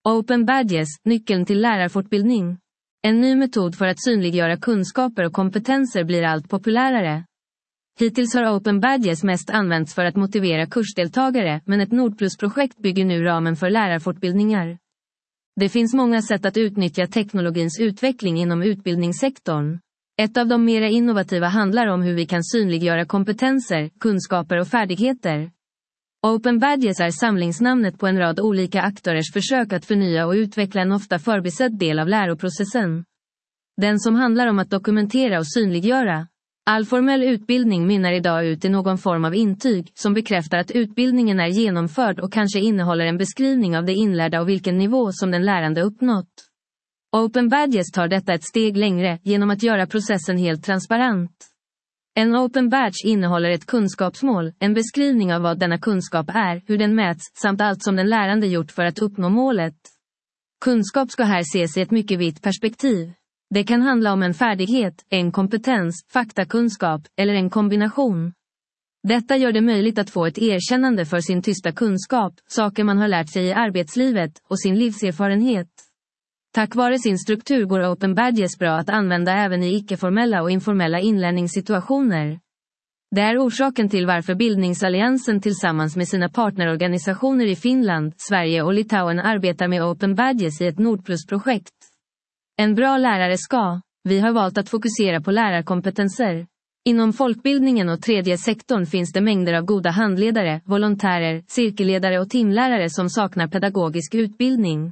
Open Badges, nyckeln till lärarfortbildning. En ny metod för att synliggöra kunskaper och kompetenser blir allt populärare. Hittills har Open Badges mest använts för att motivera kursdeltagare, men ett Nordplus-projekt bygger nu ramen för lärarfortbildningar. Det finns många sätt att utnyttja teknologins utveckling inom utbildningssektorn. Ett av de mera innovativa handlar om hur vi kan synliggöra kompetenser, kunskaper och färdigheter. Open Badges är samlingsnamnet på en rad olika aktörers försök att förnya och utveckla en ofta förbisedd del av läroprocessen. Den som handlar om att dokumentera och synliggöra. All formell utbildning mynnar idag ut i någon form av intyg som bekräftar att utbildningen är genomförd och kanske innehåller en beskrivning av det inlärda och vilken nivå som den lärande uppnått. Open Badges tar detta ett steg längre genom att göra processen helt transparent. En Open Badge innehåller ett kunskapsmål, en beskrivning av vad denna kunskap är, hur den mäts, samt allt som den lärande gjort för att uppnå målet. Kunskap ska här ses i ett mycket vitt perspektiv. Det kan handla om en färdighet, en kompetens, faktakunskap eller en kombination. Detta gör det möjligt att få ett erkännande för sin tysta kunskap, saker man har lärt sig i arbetslivet och sin livserfarenhet. Tack vare sin struktur går Open Badges bra att använda även i icke-formella och informella inlärningssituationer. Det är orsaken till varför Bildningsalliansen tillsammans med sina partnerorganisationer i Finland, Sverige och Litauen arbetar med Open Badges i ett Nordplus-projekt. En bra lärare ska. Vi har valt att fokusera på lärarkompetenser. Inom folkbildningen och tredje sektorn finns det mängder av goda handledare, volontärer, cirkelledare och timlärare som saknar pedagogisk utbildning.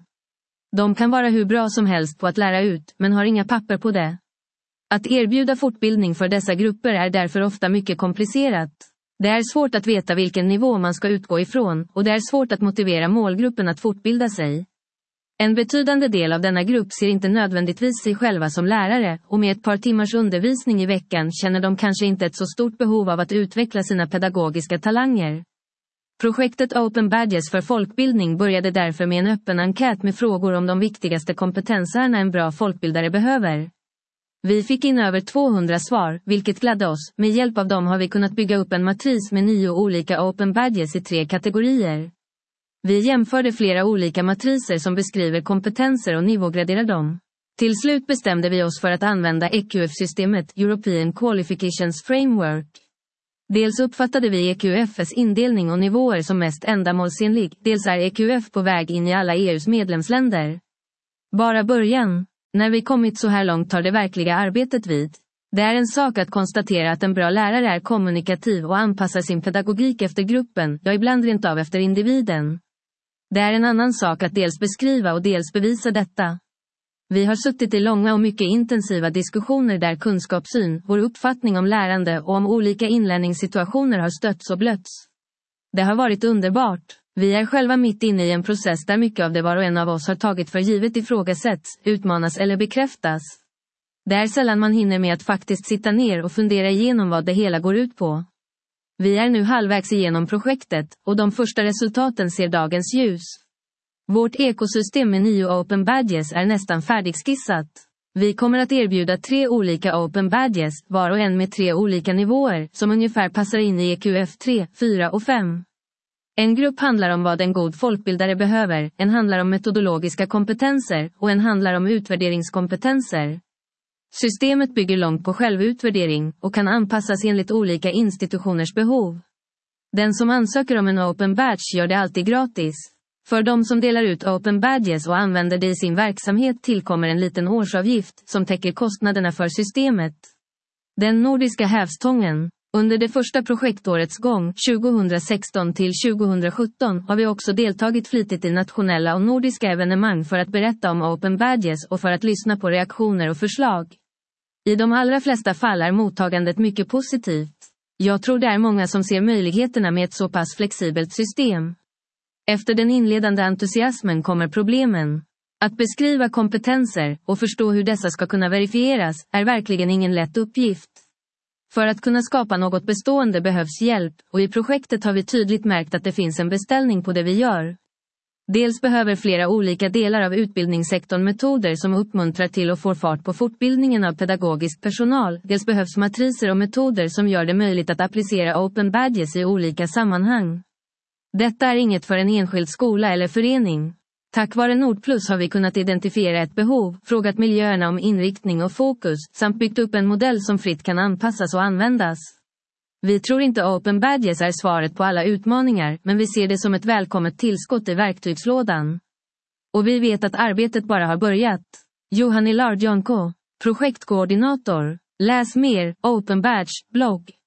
De kan vara hur bra som helst på att lära ut, men har inga papper på det. Att erbjuda fortbildning för dessa grupper är därför ofta mycket komplicerat. Det är svårt att veta vilken nivå man ska utgå ifrån, och det är svårt att motivera målgruppen att fortbilda sig. En betydande del av denna grupp ser inte nödvändigtvis sig själva som lärare, och med ett par timmars undervisning i veckan känner de kanske inte ett så stort behov av att utveckla sina pedagogiska talanger. Projektet Open Badges för folkbildning började därför med en öppen enkät med frågor om de viktigaste kompetenserna en bra folkbildare behöver. Vi fick in över 200 svar, vilket gladde oss. Med hjälp av dem har vi kunnat bygga upp en matris med 9 olika Open Badges i 3 kategorier. Vi jämförde flera olika matriser som beskriver kompetenser och nivågraderar dem. Till slut bestämde vi oss för att använda EQF-systemet, European Qualifications Framework. Dels uppfattade vi EQFs indelning och nivåer som mest ändamålsenlig, dels är EQF på väg in i alla EUs medlemsländer. Bara början. När vi kommit så här långt tar det verkliga arbetet vid. Det är en sak att konstatera att en bra lärare är kommunikativ och anpassar sin pedagogik efter gruppen, ja ibland rent av efter individen. Det är en annan sak att dels beskriva och dels bevisa detta. Vi har suttit i långa och mycket intensiva diskussioner där kunskapssyn, vår uppfattning om lärande och om olika inlärningssituationer har stötts och blötts. Det har varit underbart. Vi är själva mitt inne i en process där mycket av det var och en av oss har tagit för givet ifrågasätts, utmanas eller bekräftas. Det är sällan man hinner med att faktiskt sitta ner och fundera igenom vad det hela går ut på. Vi är nu halvvägs igenom projektet, och de första resultaten ser dagens ljus. Vårt ekosystem med 9 Open Badges är nästan färdigskissat. Vi kommer att erbjuda 3 olika Open Badges, var och en med 3 olika nivåer, som ungefär passar in i EQF 3, 4 och 5. En grupp handlar om vad en god folkbildare behöver, en handlar om metodologiska kompetenser, och en handlar om utvärderingskompetenser. Systemet bygger långt på självutvärdering, och kan anpassas enligt olika institutioners behov. Den som ansöker om en Open Badge gör det alltid gratis. För de som delar ut Open Badges och använder det i sin verksamhet tillkommer en liten årsavgift som täcker kostnaderna för systemet. Den nordiska hävstången. Under det första projektårets gång, 2016 till 2017, har vi också deltagit flitigt i nationella och nordiska evenemang för att berätta om Open Badges och för att lyssna på reaktioner och förslag. I de allra flesta fall är mottagandet mycket positivt. Jag tror det är många som ser möjligheterna med ett så pass flexibelt system. Efter den inledande entusiasmen kommer problemen. Att beskriva kompetenser och förstå hur dessa ska kunna verifieras är verkligen ingen lätt uppgift. För att kunna skapa något bestående behövs hjälp, och i projektet har vi tydligt märkt att det finns en beställning på det vi gör. Dels behöver flera olika delar av utbildningssektorn metoder som uppmuntrar till och får fart på fortbildningen av pedagogisk personal. Dels behövs matriser och metoder som gör det möjligt att applicera Open Badges i olika sammanhang. Detta är inget för en enskild skola eller förening. Tack vare Nordplus har vi kunnat identifiera ett behov, frågat miljöerna om inriktning och fokus, samt byggt upp en modell som fritt kan anpassas och användas. Vi tror inte Open Badges är svaret på alla utmaningar, men vi ser det som ett välkommet tillskott i verktygslådan. Och vi vet att arbetet bara har börjat. Johan Ilardjonko, projektkoordinator. Läs mer, Open Badge, blogg.